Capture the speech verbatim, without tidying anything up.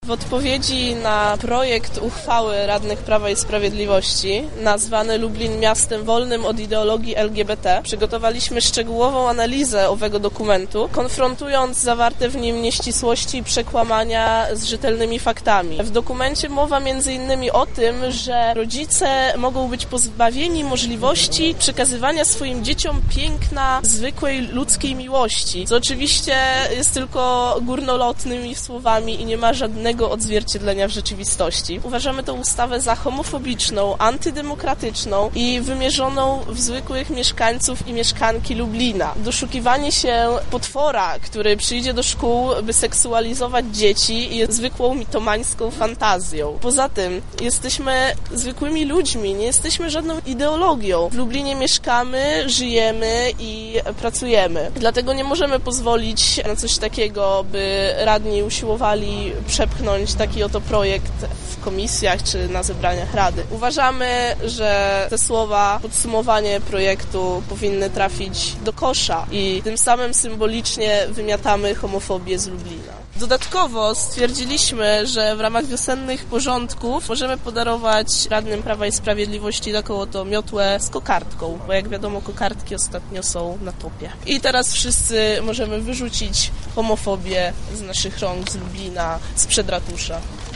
W odpowiedzi na projekt uchwały radnych Prawa i Sprawiedliwości nazwany Lublin miastem wolnym od ideologii L G B T przygotowaliśmy szczegółową analizę owego dokumentu, konfrontując zawarte w nim nieścisłości i przekłamania z rzetelnymi faktami. W dokumencie mowa między innymi o tym, że rodzice mogą być pozbawieni możliwości przekazywania swoim dzieciom piękna zwykłej ludzkiej miłości, co oczywiście jest tylko górnolotnymi słowami i nie ma żadnego odzwierciedlenia w rzeczywistości. Uważamy tę ustawę za homofobiczną, antydemokratyczną i wymierzoną w zwykłych mieszkańców i mieszkanki Lublina. Doszukiwanie się potwora, który przyjdzie do szkół, by seksualizować dzieci, jest zwykłą mitomańską fantazją. Poza tym jesteśmy zwykłymi ludźmi, nie jesteśmy żadną ideologią. W Lublinie mieszkamy, żyjemy i pracujemy. Dlatego nie możemy pozwolić na coś takiego, by radni usiłowali przepchnąć taki oto projekt w komisjach czy na zebraniach Rady. Uważamy, że te słowa, podsumowanie projektu powinny trafić do kosza i tym samym symbolicznie wymiatamy homofobię z Lublina. Dodatkowo stwierdziliśmy, że w ramach wiosennych porządków możemy podarować radnym Prawa i Sprawiedliwości taką oto miotłę z kokardką, bo jak wiadomo kokardki ostatnio są na topie. I teraz wszyscy możemy wyrzucić homofobię z naszych rąk, z Lublina, sprzed ratusza.